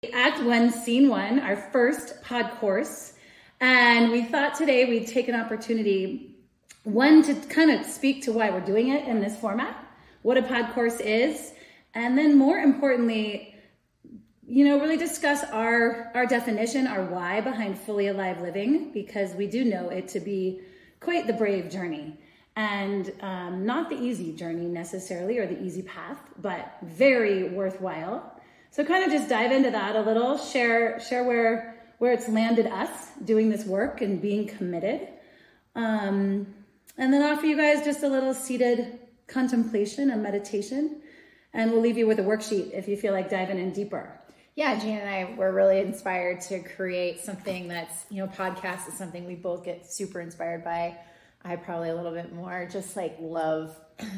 Act 1, Scene 1, our first pod course. And we thought today we'd take an opportunity, one, to kind of speak to why we're doing it in this format, what a pod course is, and then more importantly, really discuss our definition, our why behind fully alive living, because we do know it to be quite the brave journey. And not the easy journey necessarily, or the easy path, but very worthwhile. So kind of just dive into that a little, share where it's landed us doing this work and being committed. And then offer you guys just a little seated contemplation and meditation. And we'll leave you with a worksheet if you feel like diving in deeper. Yeah, Jan and I were really inspired to create something that's, podcast is something we both get super inspired by. I probably a little bit more, just like love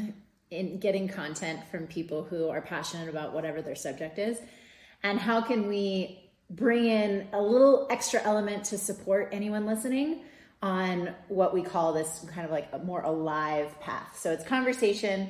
in getting content from people who are passionate about whatever their subject is. And how can we bring in a little extra element to support anyone listening on what we call this kind of like a more alive path. So it's conversation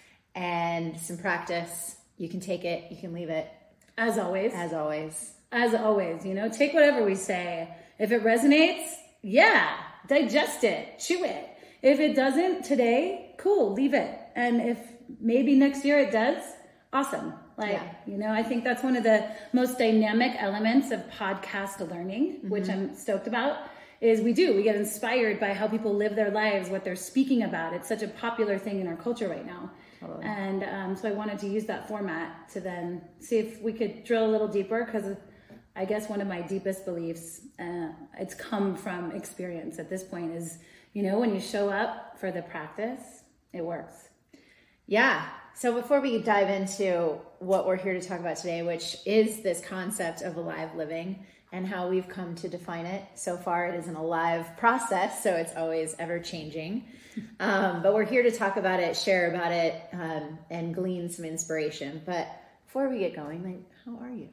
and some practice. You can take it, you can leave it. As always. As always. As always, take whatever we say. If it resonates, yeah, digest it, chew it. If it doesn't today, cool, leave it. And if maybe next year it does, awesome. I think that's one of the most dynamic elements of podcast learning, which I'm stoked about, is we get inspired by how people live their lives, what they're speaking about. It's such a popular thing in our culture right now. Totally. And so I wanted to use that format to then see if we could drill a little deeper, because I guess one of my deepest beliefs, it's come from experience at this point, is, when you show up for the practice, it works. Yeah. So before we dive into what we're here to talk about today, which is this concept of alive living and how we've come to define it. So far, it is an alive process, so it's always ever changing. But we're here to talk about it, share about it, and glean some inspiration. But before we get going, how are you?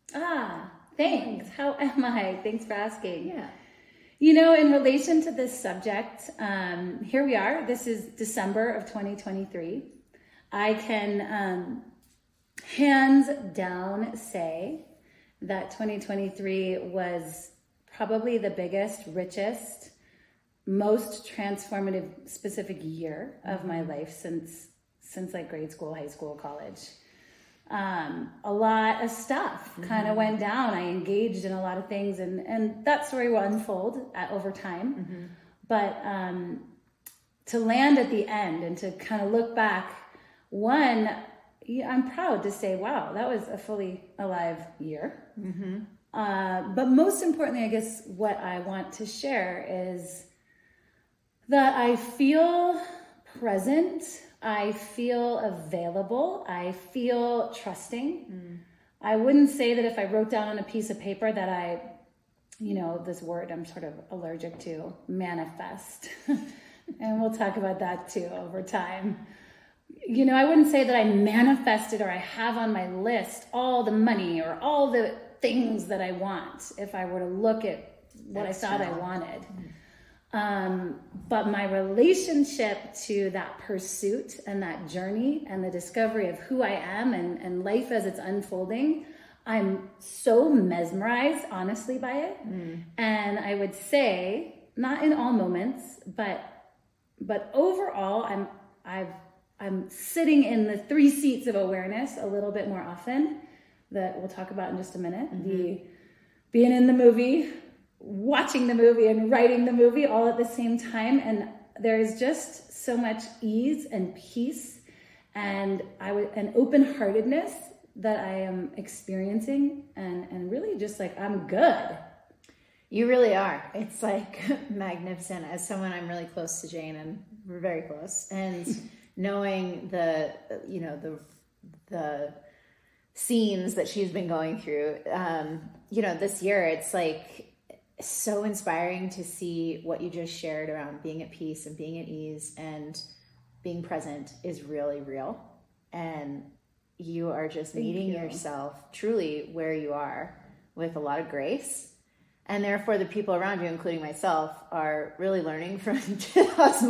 Thanks. How am I? Thanks for asking. Yeah. In relation to this subject, here we are. This is December of 2023. I can hands down say that 2023 was probably the biggest, richest, most transformative specific year of my life since like grade school, high school, college. A lot of stuff kind of went down. I engaged in a lot of things, and that story will unfold over time. But to land at the end and to kind of look back, I'm proud to say, wow, that was a fully alive year. But most importantly, I guess what I want to share is that I feel present, I feel available, I feel trusting. I wouldn't say that if I wrote down on a piece of paper that I, this word I'm sort of allergic to, manifest. And we'll talk about that too over time. I wouldn't say that I manifested or I have on my list all the money or all the things that I want if I were to look at what I thought I wanted. But my relationship to that pursuit and that journey and the discovery of who I am and life as it's unfolding, I'm so mesmerized, honestly, by it. And I would say, not in all moments, but overall, I'm sitting in the 3 seats of awareness a little bit more often, that we'll talk about in just a minute. The being in the movie, watching the movie, and writing the movie all at the same time. And there is just so much ease and peace and an open-heartedness that I am experiencing, and really just like, I'm good. You really are. It's like magnificent. As someone, I'm really close to Jane, and we're very close. And knowing the scenes that she's been going through, this year, it's like so inspiring to see what you just shared around being at peace and being at ease and being present is really real. And you are just meeting yourself truly where you are with a lot of grace. And therefore, the people around you, including myself, are really learning from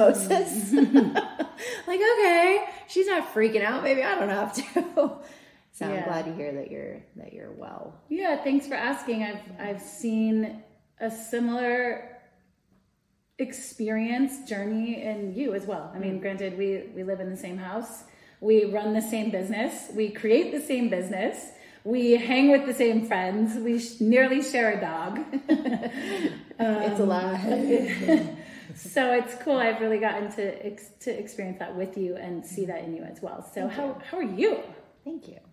osmosis. Like, okay, she's not freaking out. Maybe I don't have to. So I'm glad to hear that you're well. Yeah, thanks for asking. I've seen a similar experience journey in you as well. I mean, granted, we live in the same house, we run the same business, we create the same business, we hang with the same friends, we nearly share a dog. It's a lot. So it's cool. I've really gotten to experience that with you and see that in you as well. So how are you? Thank you.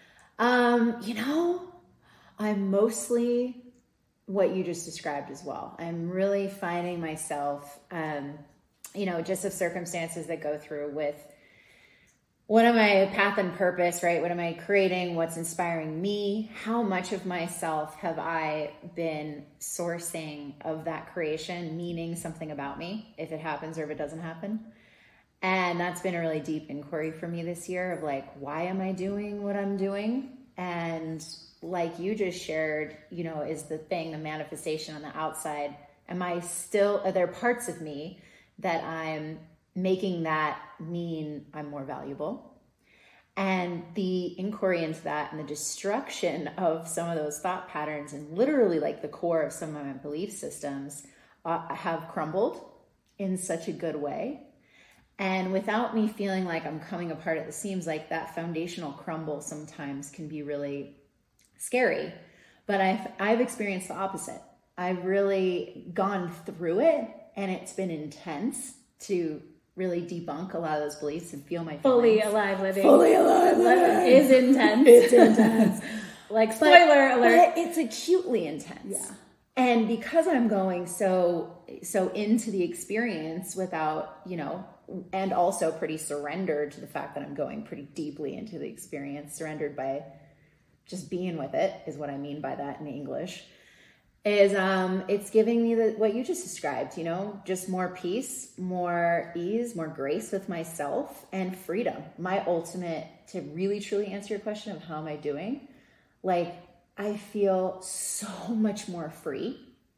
I'm mostly what you just described as well. I'm really finding myself, just of circumstances that go through with what am I path and purpose, right? What am I creating? What's inspiring me? How much of myself have I been sourcing of that creation, meaning something about me, if it happens or if it doesn't happen? And that's been a really deep inquiry for me this year of like, why am I doing what I'm doing? And like you just shared, is the thing, the manifestation on the outside. Are there parts of me that I'm making that mean I'm more valuable? And the inquiry into that and the destruction of some of those thought patterns and literally like the core of some of my belief systems have crumbled in such a good way. And without me feeling like I'm coming apart at the seams, like that foundational crumble sometimes can be really scary. But I've experienced the opposite. I've really gone through it, and it's been intense to really debunk a lot of those beliefs and feel my feelings. Fully alive living. Fully alive living is intense. It's intense. Like spoiler alert. But it's acutely intense. Yeah. And because I'm going so into the experience without, and also pretty surrendered to the fact that I'm going pretty deeply into the experience, surrendered by just being with it is what I mean by that in English, is it's giving me what you just described, just more peace, more ease, more grace with myself, and freedom. My ultimate, to really truly answer your question of how am I doing, like I feel so much more free.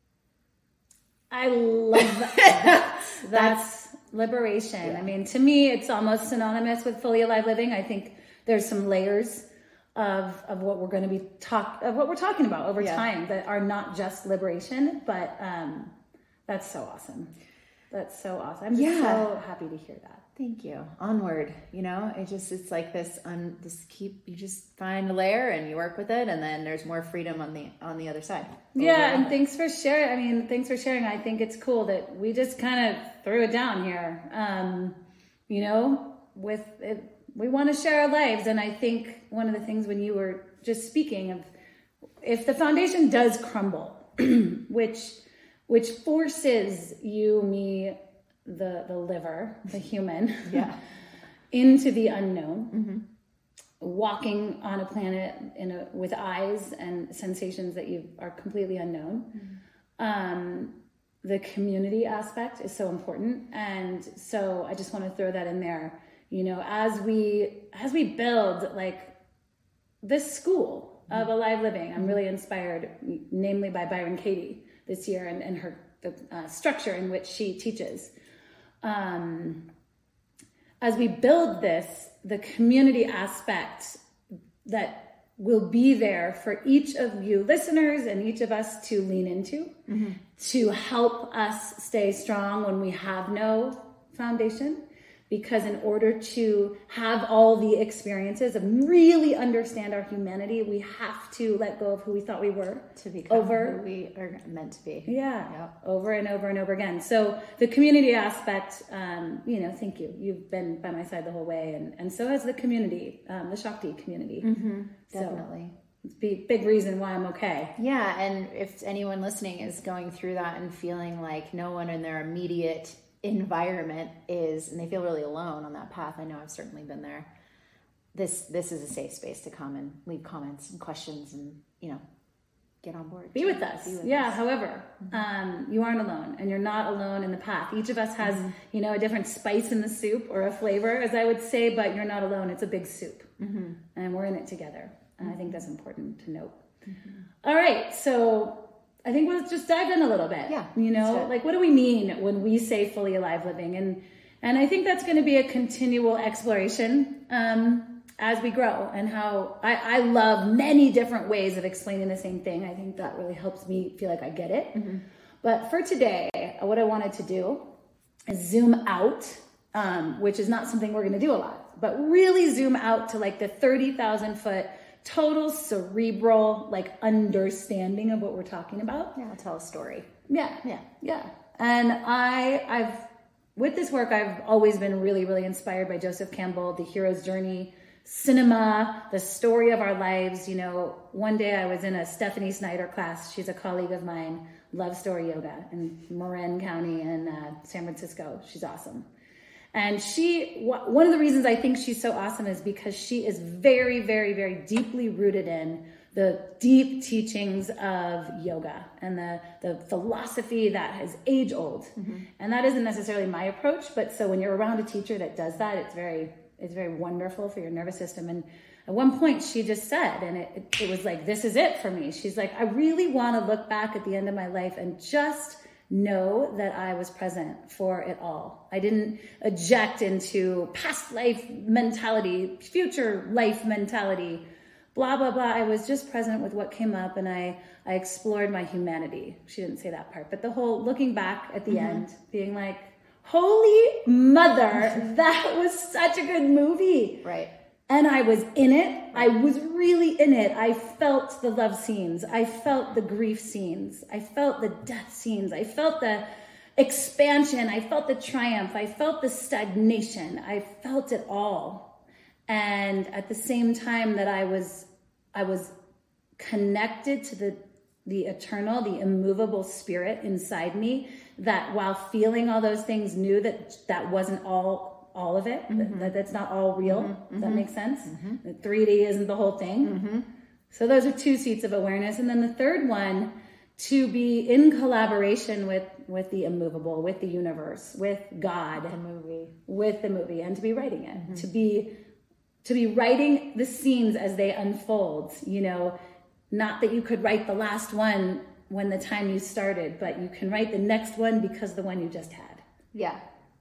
I love that. That's liberation. Yeah. I mean, to me, it's almost synonymous with fully alive living. I think there's some layers of what we're going to be what we're talking about over time that are not just liberation, but that's so awesome. That's so awesome. I'm just so happy to hear that. Thank you. Onward, it's like this. You just find a layer and you work with it, and then there's more freedom on the other side. Yeah, and thanks for sharing. I think it's cool that we just kind of threw it down here. With it, we want to share our lives, and I think one of the things when you were just speaking of, if the foundation does crumble, which forces you, me, the liver, the human, into the unknown, walking on a planet with eyes and sensations that are completely unknown. The community aspect is so important, and so I just want to throw that in there. As we build like this school of alive living, I'm really inspired, namely by Byron Katie this year and her the structure in which she teaches. As we build this, the community aspect that will be there for each of you listeners and each of us to lean into, to help us stay strong when we have no foundation. Because in order to have all the experiences and really understand our humanity, we have to let go of who we thought we were to become who we are meant to be. Yeah, over and over and over again. So the community aspect, thank you. You've been by my side the whole way, and so has the community, the Shakti community. Definitely. So it's a big reason why I'm okay. Yeah, and if anyone listening is going through that and feeling like no one in their immediate environment and they feel really alone on that path, I know I've certainly been there, this is a safe space to come and leave comments and questions and get on board, be with us. However, you aren't alone, and you're not alone in the path. Each of us has a different spice in the soup, or a flavor, as I would say, but you're not alone. It's a big soup, and we're in it together, and I think that's important to note. All right, so I think we'll just dive in a little bit. Yeah. Like what do we mean when we say fully alive living? And I think that's going to be a continual exploration. as we grow, and how I love many different ways of explaining the same thing. I think that really helps me feel like I get it. But for today, what I wanted to do is zoom out, which is not something we're going to do a lot, but really zoom out to like the 30,000 foot total cerebral like understanding of what we're talking about. Yeah, I'll tell a story. Yeah. And I've with this work, I've always been really, really inspired by Joseph Campbell, The Hero's Journey, cinema, the story of our lives. You know, one day I was in a Stephanie Snyder class. She's a colleague of mine, Love Story Yoga in Marin County in San Francisco. She's awesome. And one of the reasons I think she's so awesome is because she is very, very, very deeply rooted in the deep teachings of yoga and the philosophy that is age old. And that isn't necessarily my approach, but so when you're around a teacher that does that, it's very wonderful for your nervous system. And at one point she just said, and it was like, this is it for me. She's like, I really want to look back at the end of my life and just know that I was present for it all. I didn't eject into past life mentality, future life mentality, blah, blah, blah. I was just present with what came up, and I explored my humanity. She didn't say that part, but the whole looking back at the end, being like, holy mother, that was such a good movie. Right. And I was in it. I was really in it. I felt the love scenes. I felt the grief scenes. I felt the death scenes. I felt the expansion. I felt the triumph. I felt the stagnation. I felt it all. And at the same time that I was connected to the eternal, the immovable spirit inside me, that while feeling all those things, knew that wasn't all of it, that's not all real. Does that make sense? The 3D isn't the whole thing. So those are two seats of awareness. And then the third one, to be in collaboration with the immovable, with the universe, with God, with the movie, and to be writing it, to be writing the scenes as they unfold. You know, not that you could write the last one when the time you started, but you can write the next one because the one you just had. Yeah.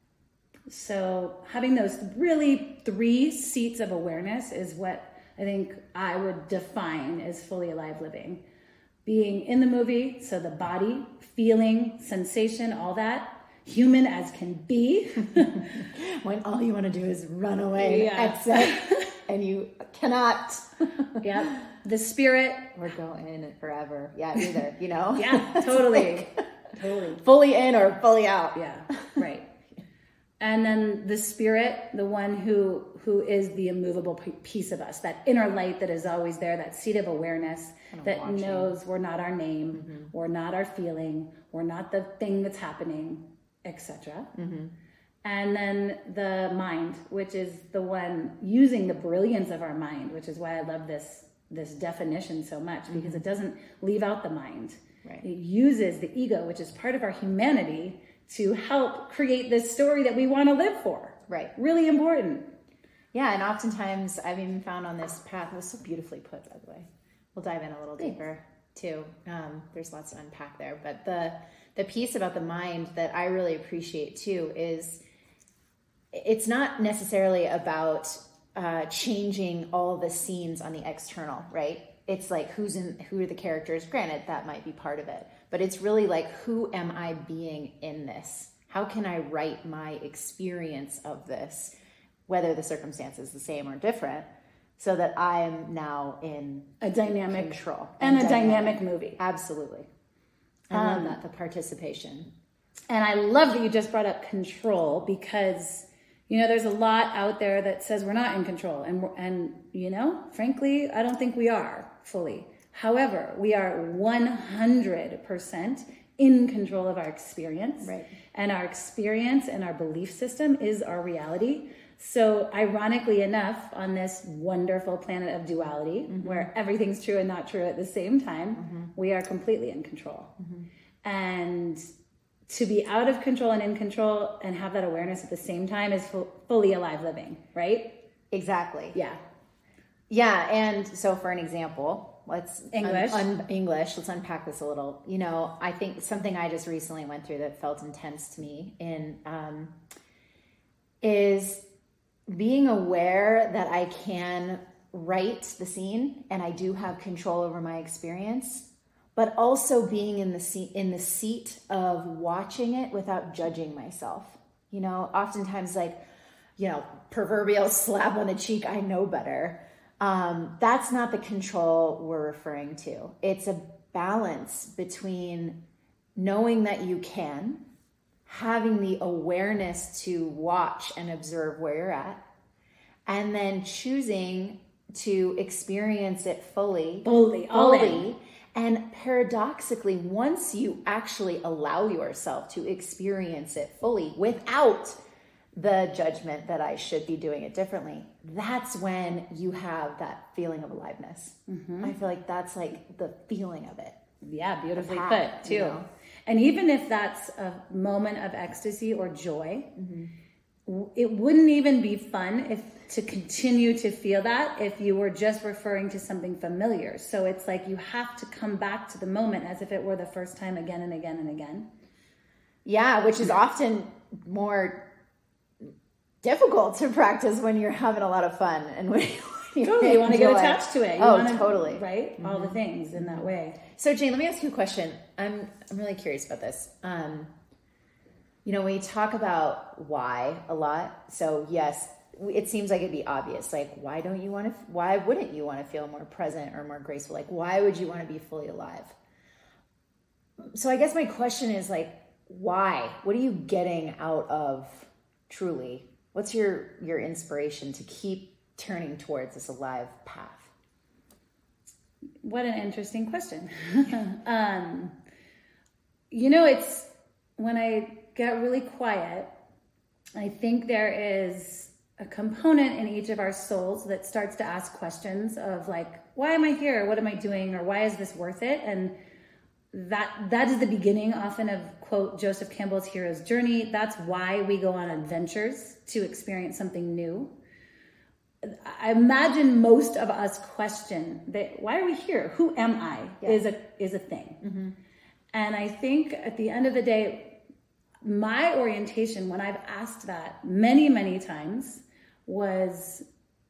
So having those really 3 seats of awareness is what I think I would define as fully alive living. Being in the movie, so the body, feeling, sensation, all that, human as can be. When all you want to do is run away and exit, and you cannot. Yep. The spirit. Or go in forever. Yeah, either, you know? Yeah, totally. Totally. Fully in or fully out. Yeah, right. And then the spirit, the one who is the immovable piece of us, that inner light that is always there, that seat of awareness that knows we're not our name, we're not our feeling, we're not the thing that's happening, etc. And then the mind, which is the one using the brilliance of our mind, which is why I love this definition so much, because it doesn't leave out the mind. Right. It uses the ego, which is part of our humanity, to help create this story that we want to live for. Right. Really important. Yeah, and oftentimes I've even found on this path, it was so beautifully put, by the way. We'll dive in a little deeper too. There's lots to unpack there, but the piece about the mind that I really appreciate too is it's not necessarily about changing all the scenes on the external, right? It's like who are the characters? Granted, that might be part of it, but it's really like, who am I being in this? How can I write my experience of this, whether the circumstance is the same or different, so that I am now in a dynamic control and a dynamic movie. Absolutely. I love that, the participation. And I love that you just brought up control, because you know, there's a lot out there that says we're not in control. And you know, frankly, I don't think we are fully. However, we are 100% in control of our experience. Right. And our experience and our belief system is our reality. So ironically enough, on this wonderful planet of duality, where everything's true and not true at the same time, we are completely in control. And to be out of control and in control and have that awareness at the same time is fully alive living, right? Exactly. Yeah. Yeah, and so for an example, let's English. Let's unpack this a little. You know, I think something I just recently went through that felt intense to me is being aware that I can write the scene and I do have control over my experience, but also being in the seat of watching it without judging myself. Oftentimes, like, proverbial slap on the cheek, I know better. That's not the control we're referring to. It's a balance between knowing that you can, having the awareness to watch and observe where you're at, and then choosing to experience it fully. And paradoxically, once you actually allow yourself to experience it fully without the judgment that I should be doing it differently, that's when you have that feeling of aliveness. Mm-hmm. I feel like that's like the feeling of it. Yeah, beautifully put too. And even if that's a moment of ecstasy or joy, mm-hmm. it wouldn't even be fun to continue to feel that if you were just referring to something familiar. So it's like you have to come back to the moment as if it were the first time again and again and again. Yeah, which is often more difficult to practice when you're having a lot of fun and when you want to get attached to it. Totally. Right? Mm-hmm. All the things in that way. So Jane, let me ask you a question. I'm really curious about this. We talk about why a lot. So yes, it seems like it'd be obvious. Like, why wouldn't you want to feel more present or more graceful? Like, why would you want to be fully alive? So I guess my question is like, why? What are you getting out of truly? What's your inspiration to keep turning towards this alive path? What an interesting question. It's when I get really quiet, I think there is a component in each of our souls that starts to ask questions of like, why am I here? What am I doing? Or why is this worth it? And that is the beginning often of, quote, Joseph Campbell's hero's journey. That's why we go on adventures, to experience something new. I imagine most of us question that, why are we here? Who am I? Yeah. is a thing. Mm-hmm. And I think at the end of the day, my orientation when I've asked that many, many times was,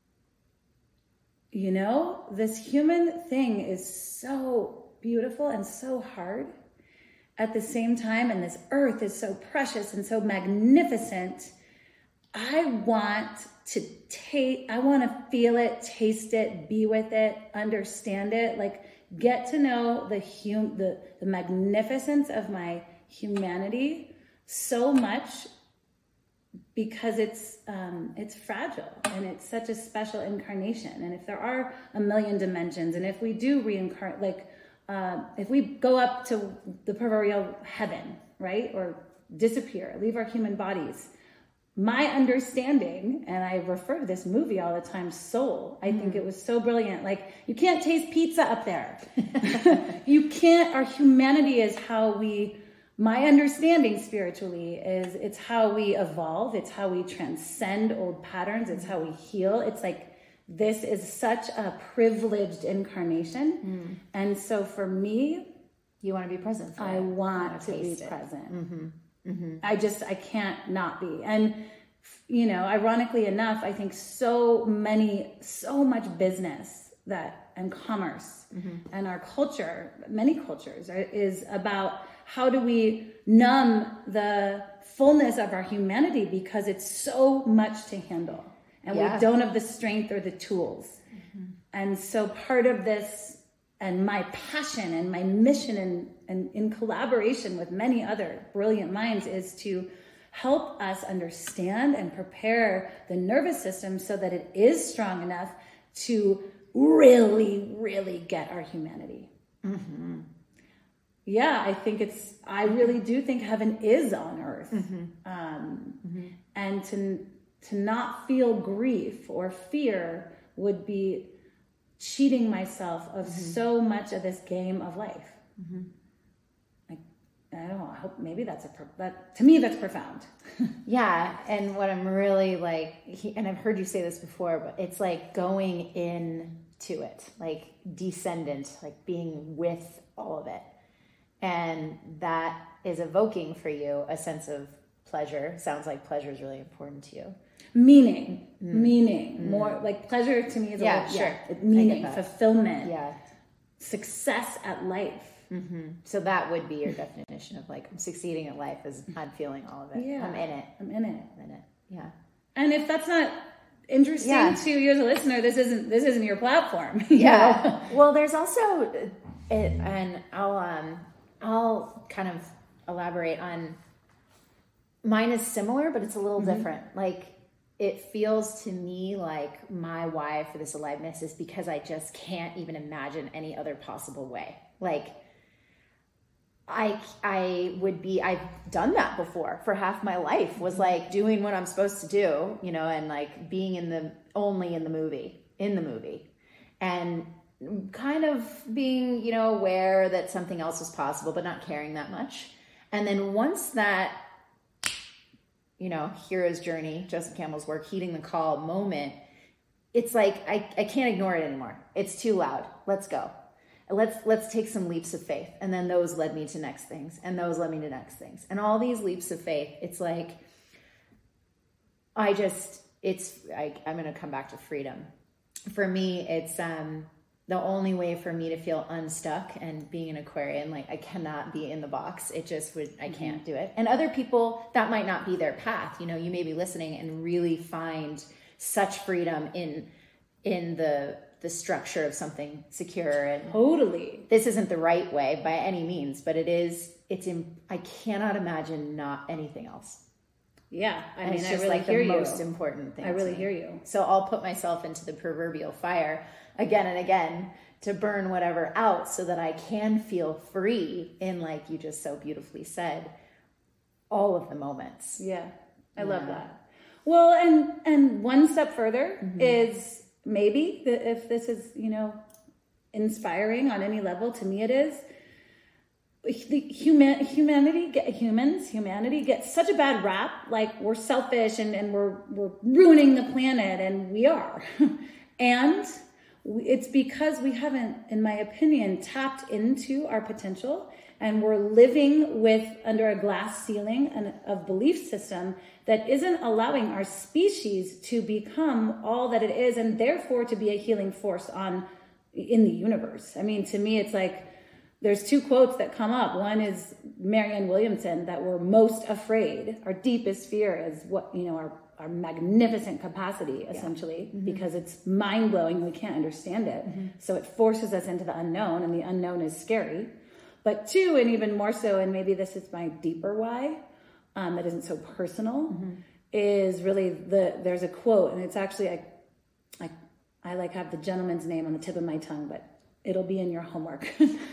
this human thing is so beautiful and so hard at the same time, and this earth is so precious and so magnificent. I want to feel it, taste it, be with it, understand it, like get to know the magnificence of my humanity so much, because it's fragile and it's such a special incarnation. And if there are a million dimensions, and if we do reincarnate, like if we go up to the proverbial heaven, right, or disappear, leave our human bodies, my understanding, and I refer to this movie all the time, Soul, I think it was so brilliant. Like, you can't taste pizza up there. You can't, our humanity is my understanding spiritually is it's how we evolve. It's how we transcend old patterns. It's how we heal. It's like, this is such a privileged incarnation. And so for me, you want to be present for I want to be present. Mm-hmm. Mm-hmm. I can't not be. And, ironically enough, I think so much business and commerce and our culture, many cultures, is about how do we numb the fullness of our humanity, because it's so much to handle and we don't have the strength or the tools. And so part of this, and my passion and my mission and in collaboration with many other brilliant minds, is to help us understand and prepare the nervous system so that it is strong enough to really, really get our humanity. Mm-hmm. Yeah, I really do think heaven is on earth. And to not feel grief or fear would be cheating myself of so much of this game of life. I don't know, I hope maybe to me that's profound. Yeah, and what I'm really like, and I've heard you say this before, but it's like going into it, like descendant, like being with all of it. And that is evoking for you a sense of pleasure. Sounds like pleasure is really important to you. Meaning, more like pleasure to me is meaning, fulfillment, success at life. So that would be your definition of like, I'm succeeding at life is I'm feeling all of it. Yeah. I'm in it. Yeah. And if that's not interesting to you as a listener, this isn't your platform. Yeah. Well, there's also and I'll kind of elaborate on, mine is similar, but it's a little different. Like, it feels to me like my why for this aliveness is because I just can't even imagine any other possible way. Like, I've done that before for half my life, was like doing what I'm supposed to do, and like being only in the movie, and kind of being, aware that something else was possible, but not caring that much. And then once that, hero's journey, Justin Campbell's work, heeding the call moment, it's like, I can't ignore it anymore. It's too loud. Let's go. Let's take some leaps of faith. And then those led me to next things. And those led me to next things. And all these leaps of faith, it's like, I'm going to come back to freedom. For me, it's the only way for me to feel unstuck, and being an Aquarian, like I cannot be in the box. It just I can't do it. And other people, that might not be their path. You may be listening and really find such freedom in the structure of something secure. And totally, this isn't the right way by any means, but I cannot imagine not anything else. Yeah. I mean, it's just like the most important thing. I really hear you. So I'll put myself into the proverbial fire again and again to burn whatever out so that I can feel free in, like you just so beautifully said, all of the moments. Yeah. I love that. Well, and one step further is maybe if this is, inspiring on any level, to me it is, humanity gets such a bad rap, like we're selfish and we're ruining the planet, and we are. And it's because we haven't, in my opinion, tapped into our potential, and we're living under a glass ceiling of belief system that isn't allowing our species to become all that it is, and therefore to be a healing force in the universe. I mean, to me, it's like there's two quotes that come up. One is Marianne Williamson, that we're most afraid. Our deepest fear is our magnificent capacity, essentially, because it's mind-blowing. We can't understand it. So it forces us into the unknown, and the unknown is scary. But two, and even more so, and maybe this is my deeper why, that isn't so personal, is really there's a quote, and it's actually, I have the gentleman's name on the tip of my tongue, but it'll be in your homework.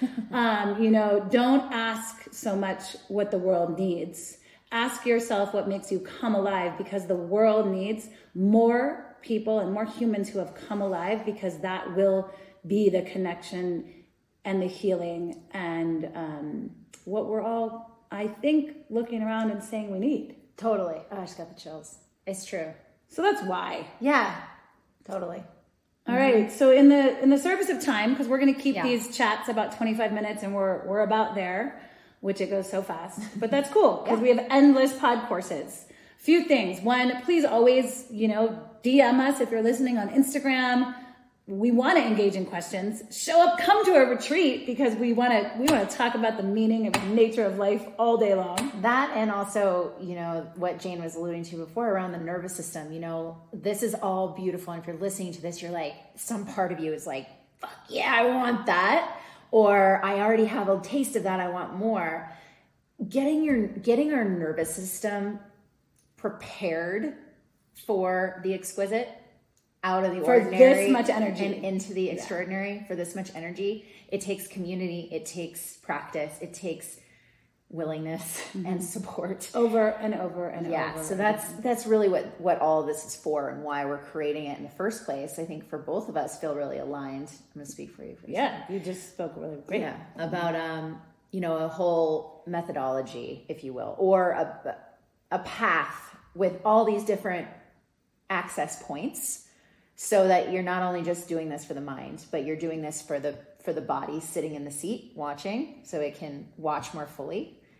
Don't ask so much what the world needs. Ask yourself what makes you come alive, because the world needs more people and more humans who have come alive, because that will be the connection and the healing and what we're all, I think, looking around and saying we need. Totally. Oh, I just got the chills. It's true. So that's why. Yeah, totally. All right. So in the service of time, because we're going to keep these chats about 25 minutes, and we're about there, which it goes so fast, but that's cool because we have endless pod courses. Few things. One, please always, DM us if you're listening on Instagram. We want to engage in questions. Show up, come to a retreat, because we want to talk about the meaning of the nature of life all day long. That, and also, what Jane was alluding to before around the nervous system, this is all beautiful. And if you're listening to this, you're like, some part of you is like, fuck yeah, I want that. Or I already have a taste of that, I want more. Getting our nervous system prepared for the exquisite, out of the ordinary, for this much energy, and into the extraordinary, for this much energy, it takes community, it takes practice, it takes willingness and support over and over and over. Yeah, so that's really what all of this is for, and why we're creating it in the first place. I think for both of us feel really aligned. I'm going to speak for you. You just spoke really great. Yeah, about a whole methodology, if you will, or a path with all these different access points, so that you're not only just doing this for the mind, but you're doing this for the body sitting in the seat watching, so it can watch more fully.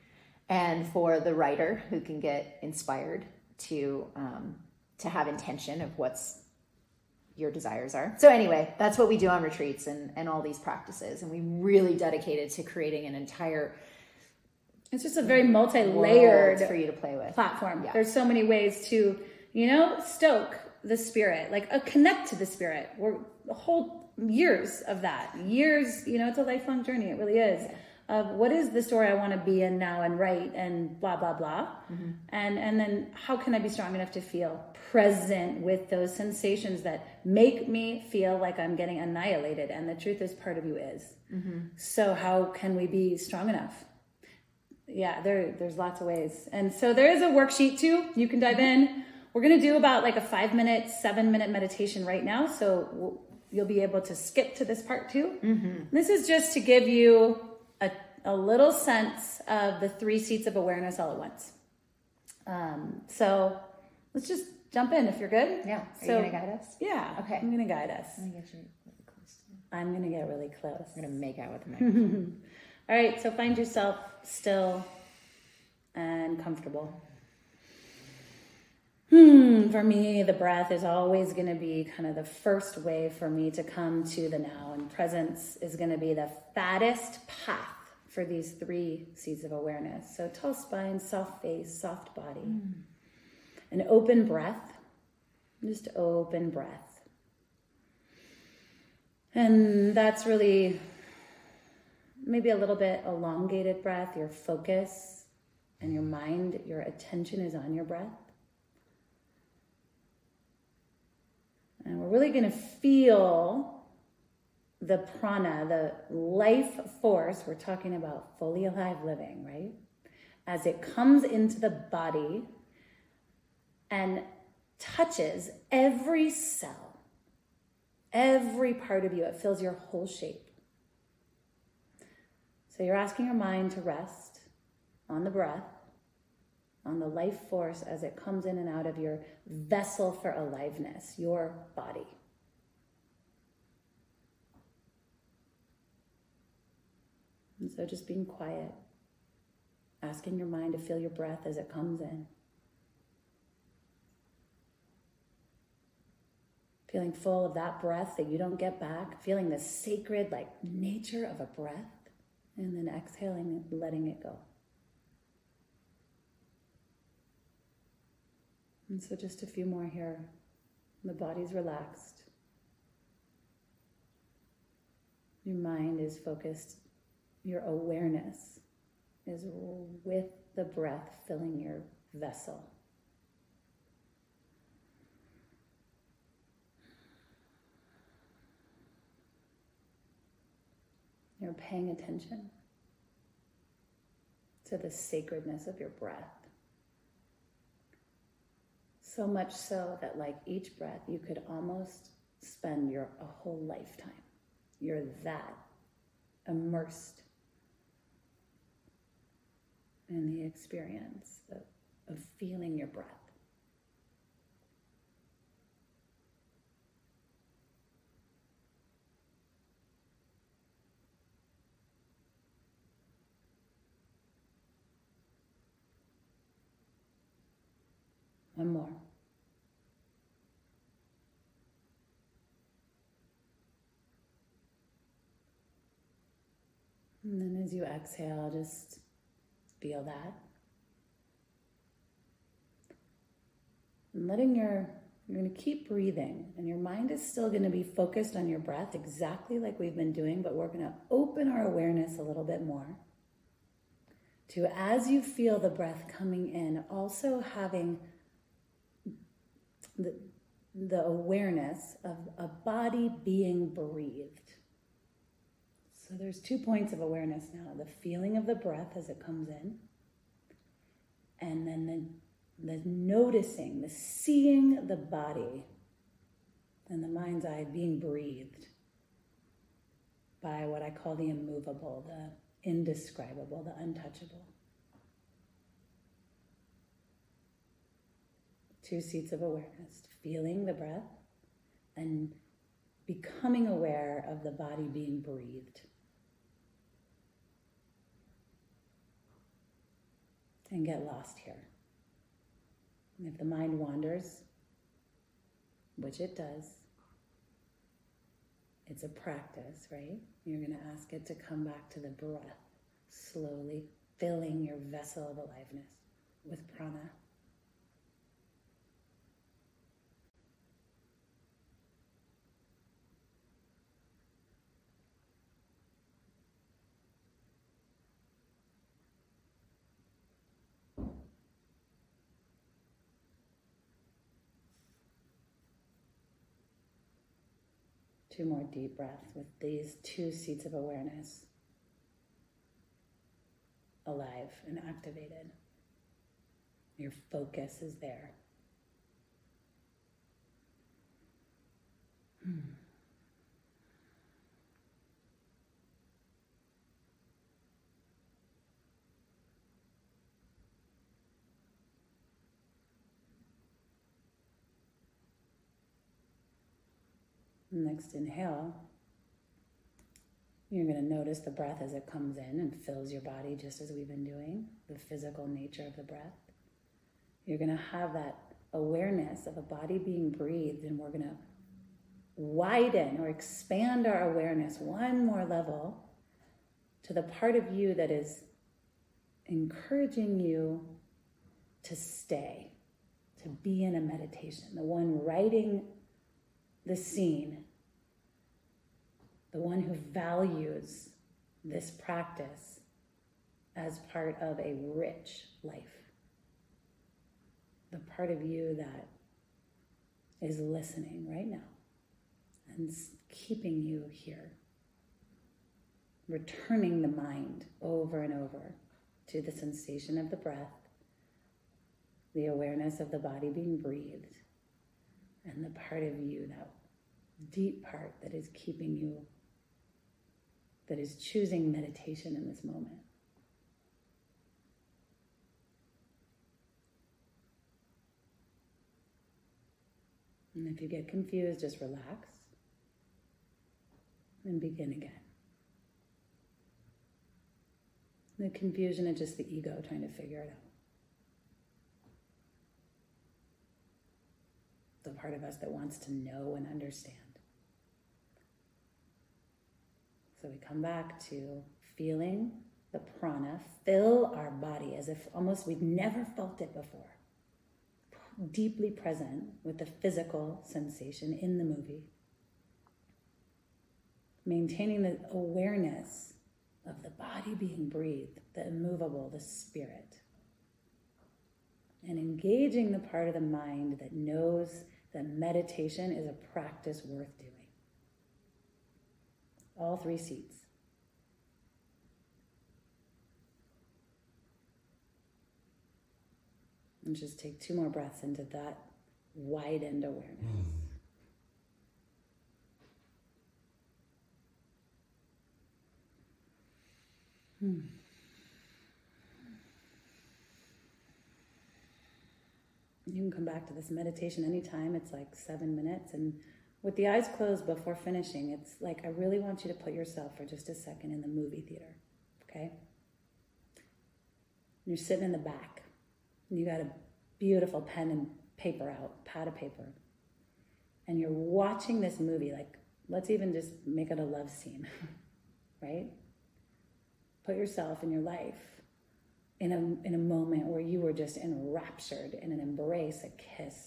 and for the writer who can get inspired to have intention of what's your desires are. So anyway, that's what we do on retreats and all these practices. And we really dedicated to creating an entire, it's just a very multi-layered for you to play with platform. Yeah. There's so many ways to, stoke the spirit, like connect to the spirit. We're whole years of that. Years, it's a lifelong journey. It really is. Yeah. Of what is the story I want to be in now and write and blah, blah, blah. Mm-hmm. And then how can I be strong enough to feel present with those sensations that make me feel like I'm getting annihilated. And the truth is part of you is. Mm-hmm. So how can we be strong enough? Yeah, there's lots of ways. And so there is a worksheet too. You can dive in. We're going to do about like a 5-minute, 7-minute meditation right now. So you'll be able to skip to this part too. Mm-hmm. This is just to give you a little sense of the 3 seats of awareness all at once. So let's just jump in if you're good. Yeah. Are you going to guide us? Yeah. Okay. I'm going to guide us. I'm going to get you really close to me. I'm going to get really close. I'm going to make out with the microphone. All right. So find yourself still and comfortable. For me, the breath is always going to be kind of the first way for me to come to the now, and presence is going to be the fattest path for these 3 seeds of awareness. So tall spine, soft face, soft body, an open breath, just open breath. And that's really maybe a little bit elongated breath. Your focus and your mind, your attention is on your breath. And we're really going to feel the prana, the life force. We're talking about fully alive living, right? As it comes into the body and touches every cell, every part of you. It fills your whole shape. So you're asking your mind to rest on the breath, on the life force as it comes in and out of your vessel for aliveness, your body. And so just being quiet, asking your mind to feel your breath as it comes in. Feeling full of that breath that you don't get back, feeling the sacred nature of a breath, and then exhaling and letting it go. And so just a few more here. The body's relaxed. Your mind is focused. Your awareness is with the breath filling your vessel. You're paying attention to the sacredness of your breath. So much so that each breath, you could almost spend a whole lifetime. You're that immersed in the experience of feeling your breath. One more. And then as you exhale, just feel that. And you're going to keep breathing, and your mind is still going to be focused on your breath exactly like we've been doing, but we're going to open our awareness a little bit more to, as you feel the breath coming in, also having the awareness of a body being breathed. So there's 2 points of awareness now. The feeling of the breath as it comes in, and then the noticing, the seeing the body and the mind's eye being breathed by what I call the immovable, the indescribable, the untouchable. 2 seats of awareness, feeling the breath and becoming aware of the body being breathed. and get lost here. And if the mind wanders, which it does, it's a practice, right? You're going to ask it to come back to the breath, slowly filling your vessel of aliveness with prana. Two more deep breaths with these two seats of awareness alive and activated. Your focus is there. Next inhale, you're going to notice the breath as it comes in and fills your body, just as we've been doing, the physical nature of the breath. You're going to have that awareness of a body being breathed, and we're going to widen or expand our awareness one more level to the part of you that is encouraging you to stay, to be in a meditation, the one writing the scene, the one who values this practice as part of a rich life. The part of you that is listening right now and keeping you here, returning the mind over and over to the sensation of the breath, the awareness of the body being breathed, and the part of you, that deep part that is keeping you, that is choosing meditation in this moment. And if you get confused, just relax and begin again. The confusion is just the ego trying to figure it out. The part of us that wants to know and understand. So we come back to feeling the prana fill our body as if almost we'd never felt it before. Deeply present with the physical sensation in the movie. Maintaining the awareness of the body being breathed, the immovable, the spirit. And engaging the part of the mind that knows that meditation is a practice worth doing. All three seats. And just take two more breaths into that widened awareness. You can come back to this meditation anytime. It's like 7 minutes. And with the eyes closed before finishing, it's like I really want you to put yourself for just a second in the movie theater. Okay? You're sitting in the back. And you got a beautiful pen and paper out, pad of paper. And you're watching this movie. Like, let's even just make it a love scene. Right? Put yourself in your life in a moment where you were just enraptured in an embrace, a kiss.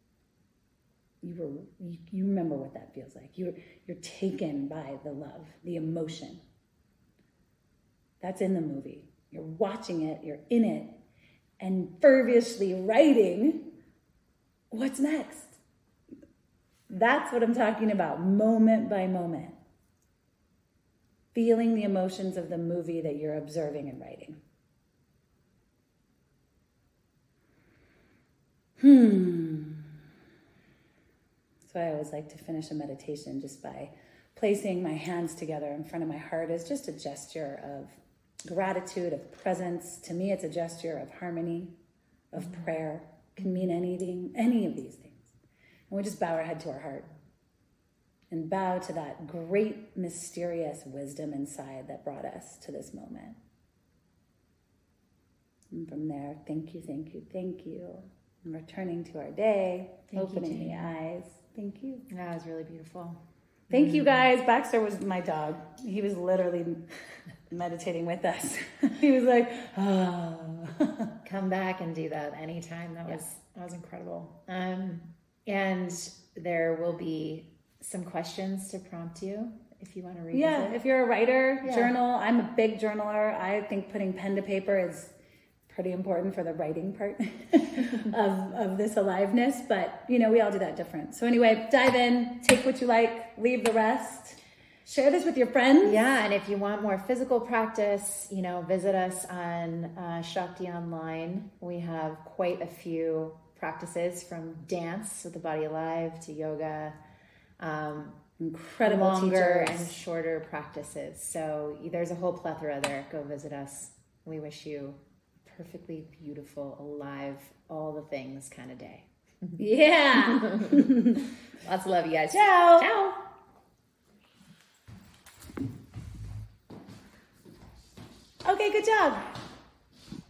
You remember what that feels like. You're taken by the love, the emotion. That's in the movie. You're watching it, you're in it, and fervently writing what's next. That's what I'm talking about, moment by moment. Feeling the emotions of the movie that you're observing and writing. So I always like to finish a meditation just by placing my hands together in front of my heart as just a gesture of gratitude, of presence. To me, it's a gesture of harmony, of prayer. Can mean anything, any of these things. And we just bow our head to our heart and bow to that great, mysterious wisdom inside that brought us to this moment. And from there, thank you, thank you, thank you. And returning to our day, opening the eyes. Thank you. That was really beautiful. Thank you, guys. Baxter was my dog. He was literally meditating with us. He was like, oh. Come back and do that anytime. That was incredible. And there will be some questions to prompt you if you want to read. Yeah, if you're a writer, journal. I'm a big journaler. I think putting pen to paper is pretty important for the writing part of this aliveness. But, we all do that different. So anyway, dive in, take what you like, leave the rest. Share this with your friends. Yeah, and if you want more physical practice, visit us on Shakti Online. We have quite a few practices from dance with the Body Alive to yoga. Incredible longer teachers. and shorter practices. So there's a whole plethora there. Go visit us. We wish you a perfectly beautiful, alive, all the things kind of day. Yeah. Lots of love, you guys. Ciao. Ciao. Okay, good job.